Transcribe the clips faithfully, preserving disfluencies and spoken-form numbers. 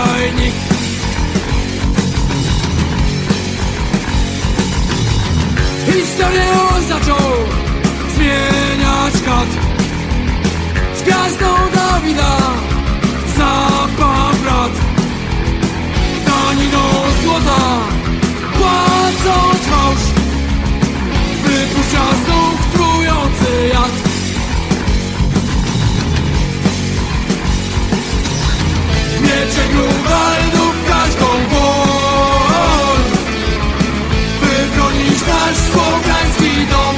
tutaj nikt. Historię on zaczął zmieniać kat. Zgasnął Dawida zapach brat. Daniną złota płacąc fałsz, wypuszcza znów trujący jad. Miecze Grunwaldów każdą woń, by bronić nasz słowiański dom.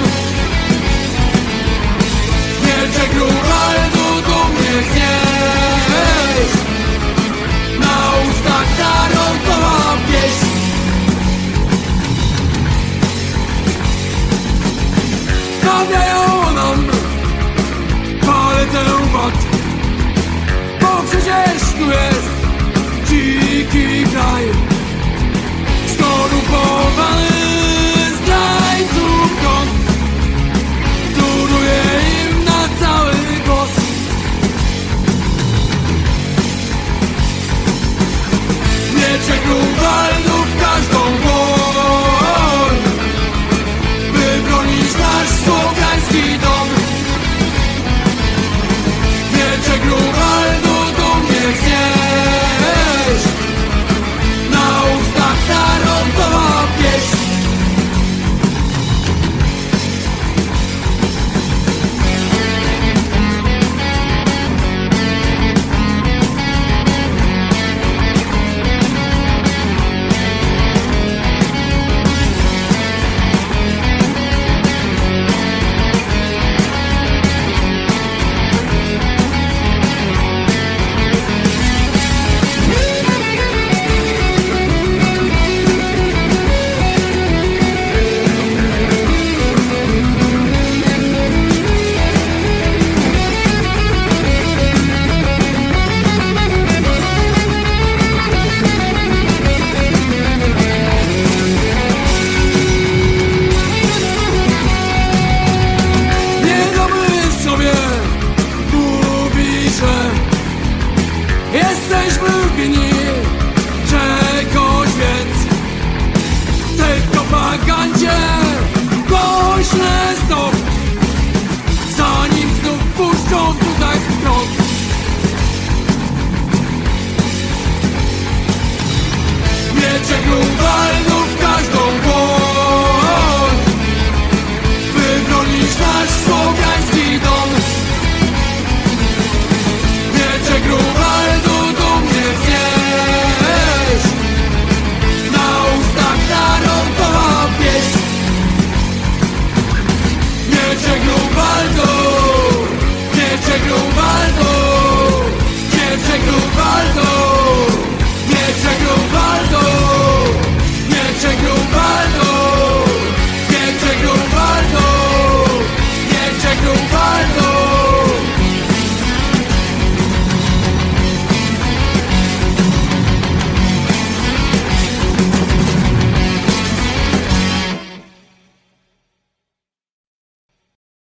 Miecze Grunwaldu dumnie znieść, na ustach narodowa pieśń. Stawiają nam paletę wad, bo przecież tu jest dziki kraj, skorupowany